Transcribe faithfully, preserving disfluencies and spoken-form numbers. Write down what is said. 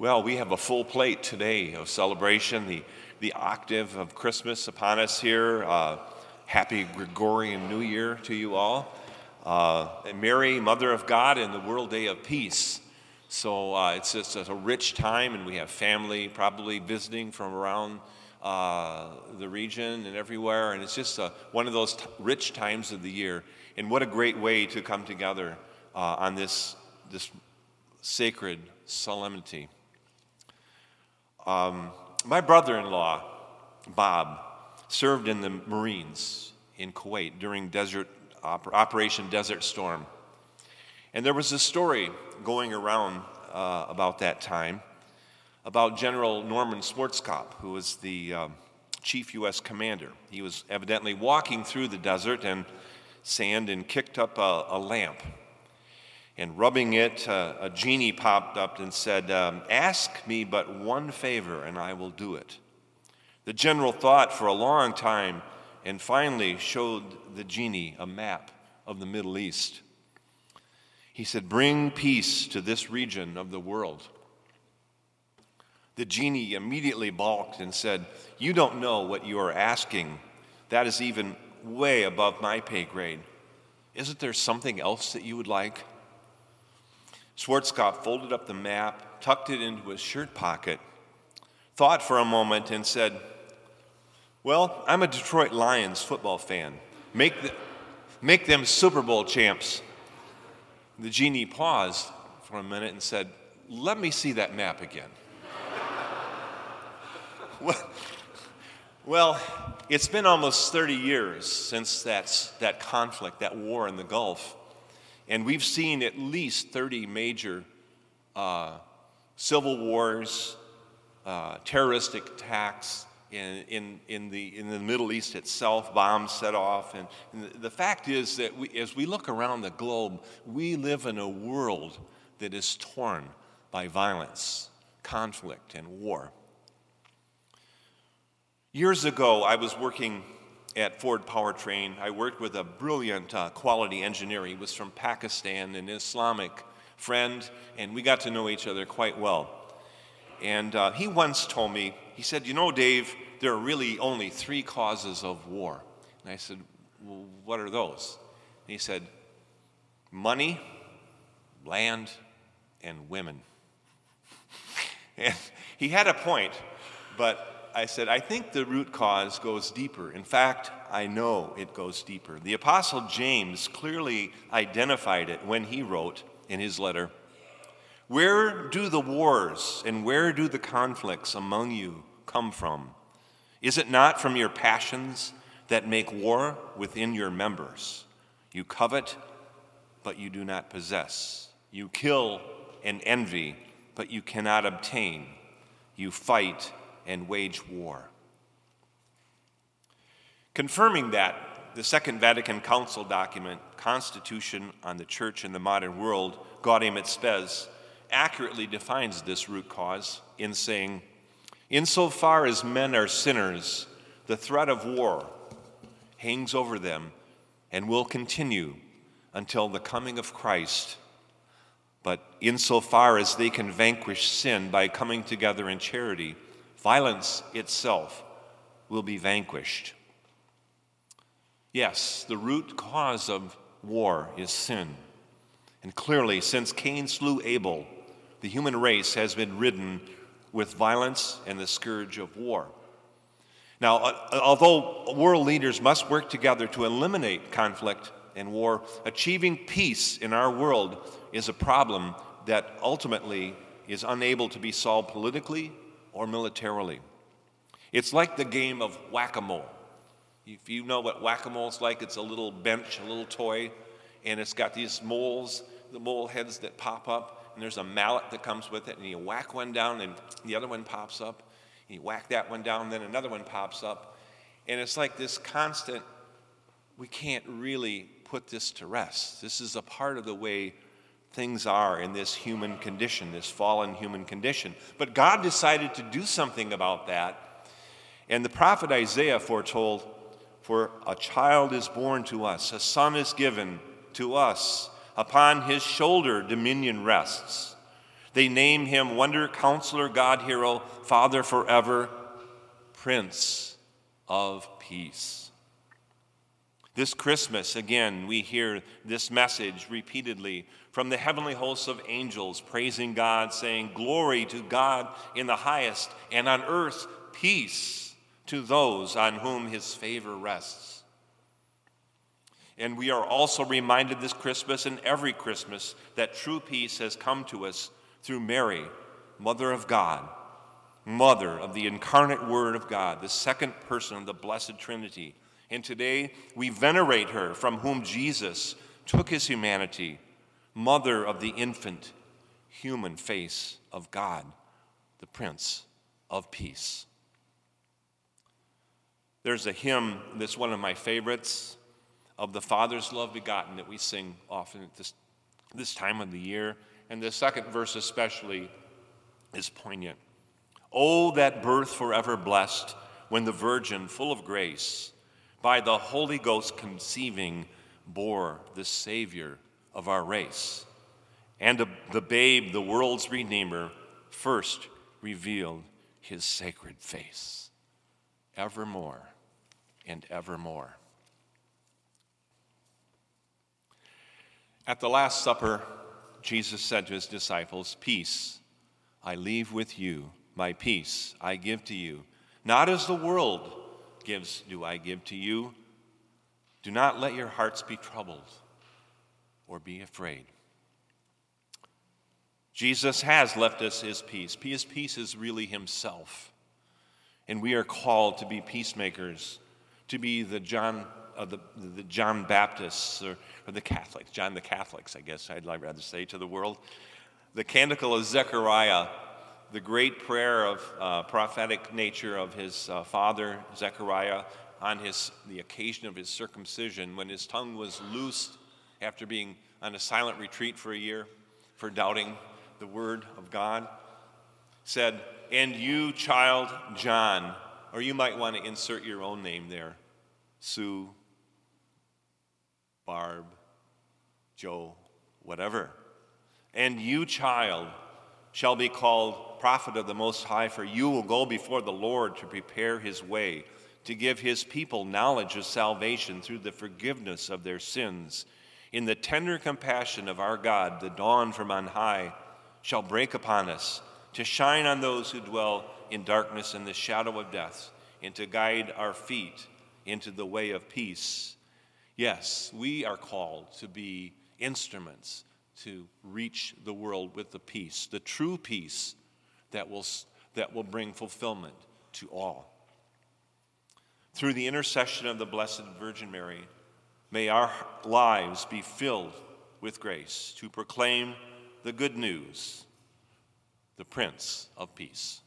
Well, we have a full plate today of celebration, the, the octave of Christmas upon us here. Uh, happy Gregorian New Year to you all. Uh, and Mary, Mother of God, and the World Day of Peace. So uh, it's just a rich time, and we have family probably visiting from around uh, the region and everywhere. And it's just a, one of those t- rich times of the year. And what a great way to come together uh, on this, this sacred solemnity. Um, my brother-in-law, Bob, served in the Marines in Kuwait during desert oper- Operation Desert Storm. And there was a story going around uh, about that time about General Norman Schwarzkopf, who was the um, chief U S commander. He was evidently walking through the desert and sand and kicked up a, a lamp. And rubbing it, uh, a genie popped up and said, um, "Ask me but one favor and I will do it." The general thought for a long time and finally showed the genie a map of the Middle East. He said, "Bring peace to this region of the world." The genie immediately balked and said, "You don't know what you are asking. That is even way above my pay grade. Isn't there something else that you would like?" Schwarzkopf folded up the map, tucked it into his shirt pocket, thought for a moment and said, "Well, I'm a Detroit Lions football fan. Make, the, make them Super Bowl champs." The genie paused for a minute and said, "Let me see that map again." well, well, it's been almost thirty years since that's, that conflict, that war in the Gulf. And we've seen at least thirty major uh, civil wars, uh, terroristic attacks in, in, in, the, in the Middle East itself, bombs set off. And, and the, the fact is that we, as we look around the globe, we live in a world that is torn by violence, conflict, and war. Years ago, I was working at Ford Powertrain. I worked with a brilliant uh, quality engineer. He was from Pakistan, an Islamic friend, and we got to know each other quite well. And uh, he once told me, he said, "You know, Dave, there are really only three causes of war." And I said, "Well, what are those?" And he said, "Money, land, and women." And he had a point, but I said, "I think the root cause goes deeper. In fact, I know it goes deeper." The Apostle James clearly identified it when he wrote in his letter, "Where do the wars and where do the conflicts among you come from? Is it not from your passions that make war within your members? You covet, but you do not possess. You kill and envy, but you cannot obtain. You fight and wage war." Confirming that, the Second Vatican Council document, Constitution on the Church in the Modern World, Gaudium et Spes, accurately defines this root cause in saying, "Insofar as men are sinners, the threat of war hangs over them and will continue until the coming of Christ. But insofar as they can vanquish sin by coming together in charity, violence itself will be vanquished." Yes, the root cause of war is sin. And clearly, since Cain slew Abel, the human race has been ridden with violence and the scourge of war. Now, although world leaders must work together to eliminate conflict and war, achieving peace in our world is a problem that ultimately is unable to be solved politically or militarily. It's like the game of whack-a-mole. If you know what whack-a-mole is like, it's a little bench, a little toy, and it's got these moles, the mole heads that pop up, and there's a mallet that comes with it, and you whack one down, and the other one pops up, and you whack that one down, and then another one pops up, and it's like this constant, we can't really put this to rest. This is a part of the way things are in this human condition, this fallen human condition. But God decided to do something about that. And the prophet Isaiah foretold, "For a child is born to us, a son is given to us. Upon his shoulder dominion rests. They name him Wonder, Counselor, God Hero, Father forever, Prince of Peace. This Christmas, again, we hear this message repeatedly from the heavenly hosts of angels praising God, saying, "Glory to God in the highest, and on earth peace to those on whom his favor rests." And we are also reminded this Christmas and every Christmas that true peace has come to us through Mary, Mother of God, Mother of the incarnate Word of God, the second person of the Blessed Trinity. And today we venerate her, from whom Jesus took his humanity, Mother of the infant, human face of God, the Prince of Peace. There's a hymn that's one of my favorites, of the Father's love begotten, that we sing often at this, this time of the year. And the second verse especially is poignant. "Oh, that birth forever blessed, when the Virgin, full of grace, by the Holy Ghost conceiving, bore the Savior of our race. And the babe, the world's Redeemer, first revealed his sacred face, evermore and evermore." At the Last Supper, Jesus said to his disciples, "Peace I leave with you, my peace I give to you. Not as the world gives do I give to you. Do not let your hearts be troubled or be afraid." Jesus has left us his peace. His peace is really himself. And we are called to be peacemakers, to be the John of the, the John Baptists, or, or the Catholics, John the Catholics, I guess I'd rather say, to the world. The Canticle of Zechariah, the great prayer of uh, prophetic nature of his uh, father, Zechariah, on his, the occasion of his circumcision, when his tongue was loosed after being on a silent retreat for a year for doubting the word of God, said, "And you, child John," or you might want to insert your own name there, Sue, Barb, Joe, whatever. "And you, child, shall be called prophet of the Most High, for you will go before the Lord to prepare his way, to give his people knowledge of salvation through the forgiveness of their sins. In the tender compassion of our God, the dawn from on high shall break upon us, to shine on those who dwell in darkness and the shadow of death, and to guide our feet into the way of peace." Yes, we are called to be instruments to reach the world with the peace, the true peace that will, that will bring fulfillment to all. Through the intercession of the Blessed Virgin Mary, may our lives be filled with grace to proclaim the good news, the Prince of Peace.